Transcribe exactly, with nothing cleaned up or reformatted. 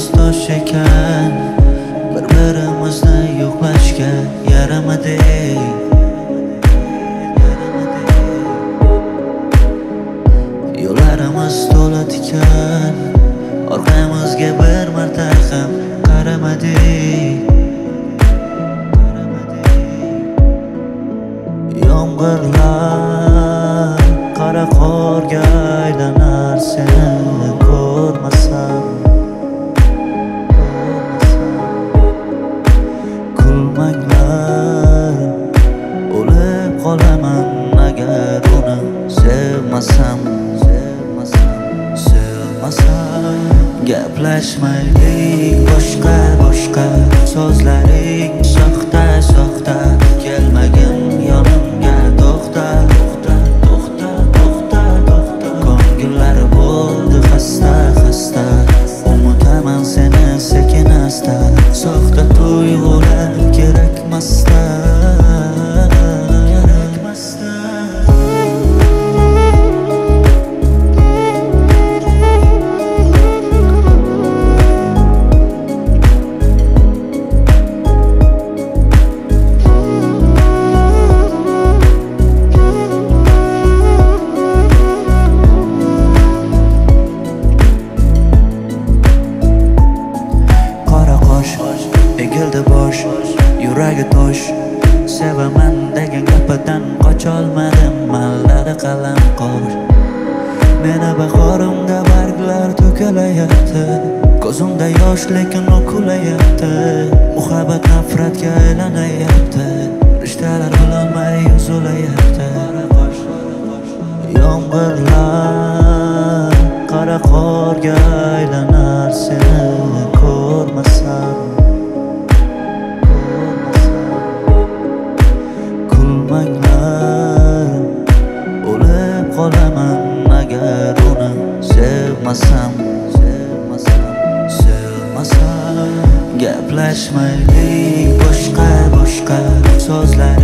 Yo'llarimiz tosh ekan, bir-birimizni yo'qlashga yaramadik. Yo'llarimiz to'la tikan, orqamizga bir marta ham qaramadik. Yomg'irlar qora qorga aylanar seni ko'rmasam. Kulmanglar, o'lib qolaman agar uni sevmasam. Gaplashmaylik boshqa boshqa, so'zlaring soxta soxta. Kelmagin yonimga, to'xta to'xta to'xta to'xta to'xta. Ko'ngillari bo'ldi xasta xasta, unutaman seni sekin asta. Soxta tuyg'ular kerakmasda. Egildi bosh, yuragi tosh. Sevaman degan gapidan qocholmadim, malladi qalam qosh. Meni bahorimda barglar to'kilayapti, ko'zimda yosh lekin u kulayapti. Muhabbat nafratga aylanayapti, rishtalar bilolmay uzilayapti. Yomg'irlar qora qorga aylanar seni ko'rmasam. Kulmanglar, o'lib qolaman agar uni sevmasam. Sevmasam. Gaplashmaylik boshqa boshqa, so'zlar